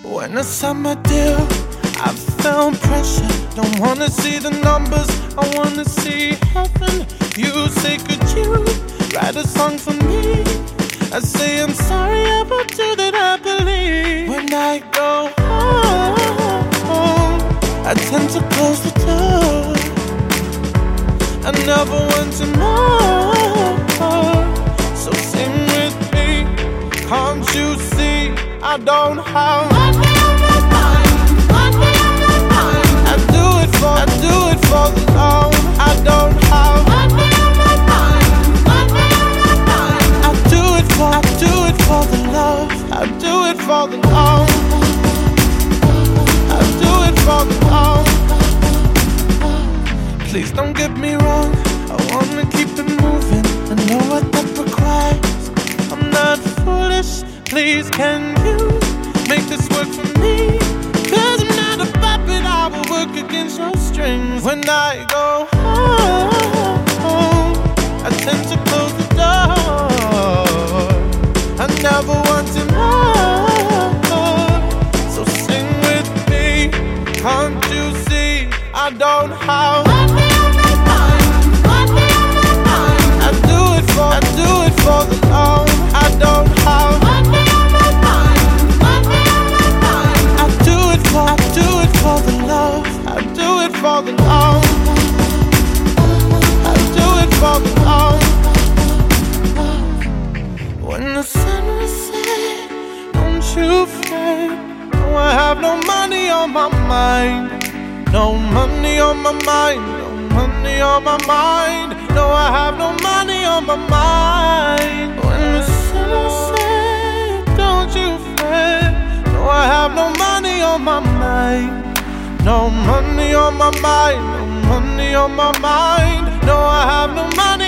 When I signed my deal, I felt pressure. Don't wanna see the numbers, I wanna see heaven. You say, could you write a song for me? I say, I'm sorry about you that I believe. When I go home, I tend to close the door. I never want to know. So sing with me, can't you see I don't have money on my mind, money on my mind. I do it for the love. I don't have money on my mind, money on my mind. I do it for the love. I do it for the love. I do it for the love. Please don't get me wrong, I wanna keep it moving. I know what that requires. I'm not foolish. Please, can you make this work for me? 'Cause I'm not a puppet, I will work against your strings. When I go home, I tend to close the door. I never want to know. So sing with me, can't you see I don't have money on my mind, money on my mind. I do it for the love. I don't have money on my mind, money on my mind. I do it for the love. I do it for the love. I do it for the love. When the sun will set, don't you fret. No, I have no money on my mind. No money on my mind, no money on my mind. No, I have no money on my mind. When the sun will set, don't you fret. No, I have no money on my mind. No money on my mind, no money on my mind. No, I have no money